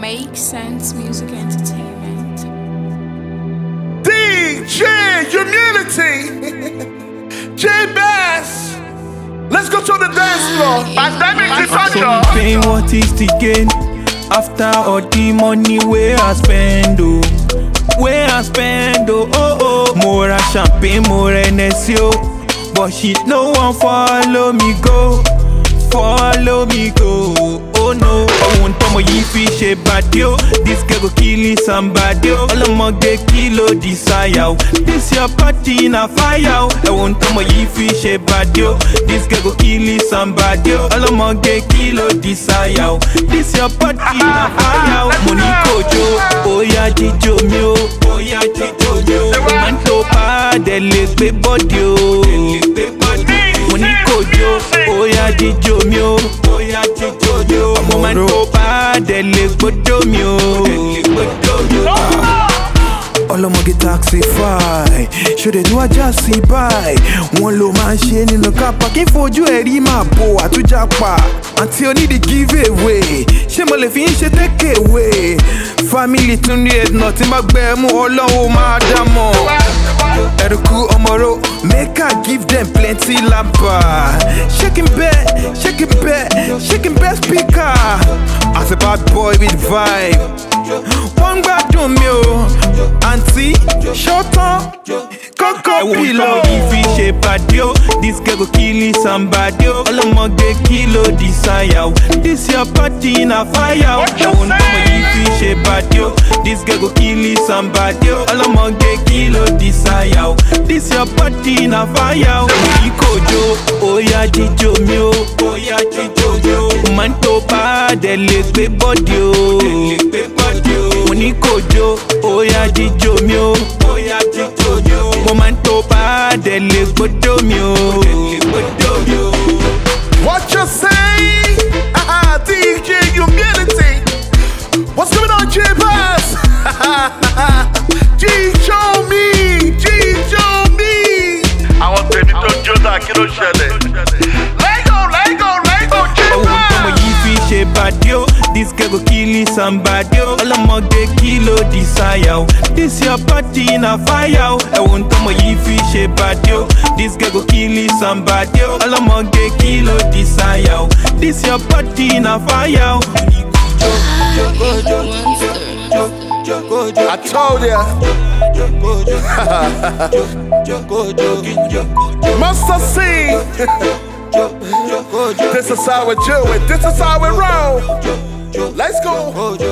Make Sense Music Entertainment. DJ Humility, J-Bass. Let's go to the dance floor. Pandemic disorder. Paying what is the gain after all the money where I spend, oh. Where I spend, oh, oh, oh. More a champagne, more Hennessy, oh. But she no one follow me go. Follow me go, oh no. I want to my fish a bad yo. This girl go kill somebody. All I'ma get kilo desire. This your party in a fire. I want to my fish a bad yo. This girl go kill somebody. All I'ma get kilo desire. This your party in a fire. Money kojo, oh yeah jijo mio, oh yeah jijo mio. Man to pa dele pe body oh. Money kojo, oh yeah jijo mio, oh yeah jijo mio. Mo man to pa dele bodo mio. All I'ma get taxify. Should they do a just see by? One low man shane in the car parking for you a rima bo a to japa. Until need to give away. Shemole finish take away. Family to need nothing but bemu all over madamo. Eruku omoro, make her give them plenty lapa. Shaking bed, shaking bed, shaking bed speaker. As a bad boy with vibe. One bedroom yo, auntie, short on, coco pillow. If we shape a deal, this girl go kill somebody. All I'ma get kilo desire. This your party in a fire. I want to if we shape a deal, this girl go kill somebody. All I'ma get kilo desire. This your party in a fire. Kojo, oh yeah jijo mio, oh yeah jijo mio. Man to pa dele pe body oh. Money kojo, oh yeah jijo mio, oh yeah jijo mio. Woman to pa dele bodo mio. What you say? DJ Humility. What's going on, J-Bass? Jijo me, Jijo me. I want baby to Joda, kilo shele. Lego, J-Bass. This girl go kill somebody. All I'ma get kilo desire. This your party in a fire. I want to my fish a patio. This girl go kill somebody. All I'ma get kilo desire. This your party in a fire. I told ya. Master C. This is how we do it. This is how we roll. Let's go.